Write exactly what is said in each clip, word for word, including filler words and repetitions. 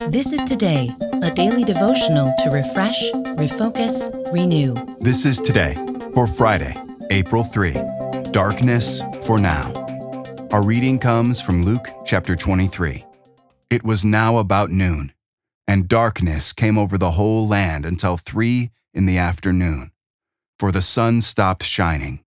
This is Today, a daily devotional to refresh, refocus, renew. This is Today for Friday, April third, Darkness for Now. Our reading comes from Luke chapter twenty-three. It was now about noon, and darkness came over the whole land until three in the afternoon, for the sun stopped shining.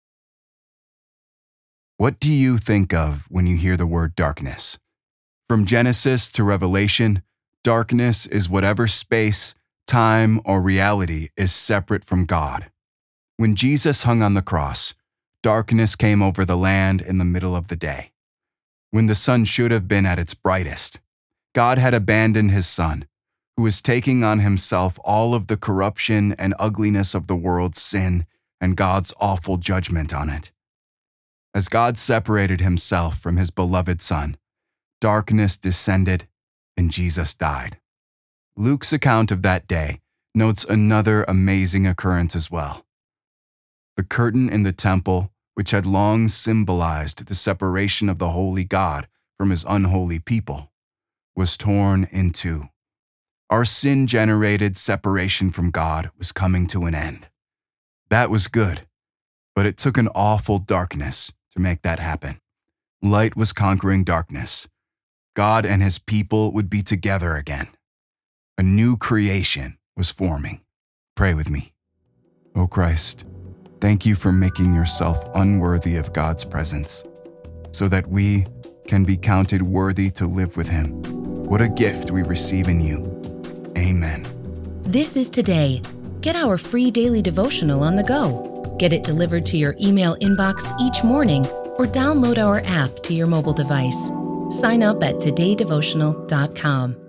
What do you think of when you hear the word darkness? From Genesis to Revelation, darkness is whatever space, time, or reality is separate from God. When Jesus hung on the cross, darkness came over the land in the middle of the day. When the sun should have been at its brightest, God had abandoned his Son, who was taking on himself all of the corruption and ugliness of the world's sin and God's awful judgment on it. As God separated himself from his beloved Son, darkness descended and Jesus died. Luke's account of that day notes another amazing occurrence as well. The curtain in the temple, which had long symbolized the separation of the holy God from his unholy people, was torn in two. Our sin-generated separation from God was coming to an end. That was good, but it took an awful darkness to make that happen. Light was conquering darkness. God and his people would be together again. A new creation was forming. Pray with me. O Christ, thank you for making yourself unworthy of God's presence, so that we can be counted worthy to live with him. What a gift we receive in you. Amen. This is Today. Get our free daily devotional on the go. Get it delivered to your email inbox each morning or download our app to your mobile device. Sign up at today devotional dot com.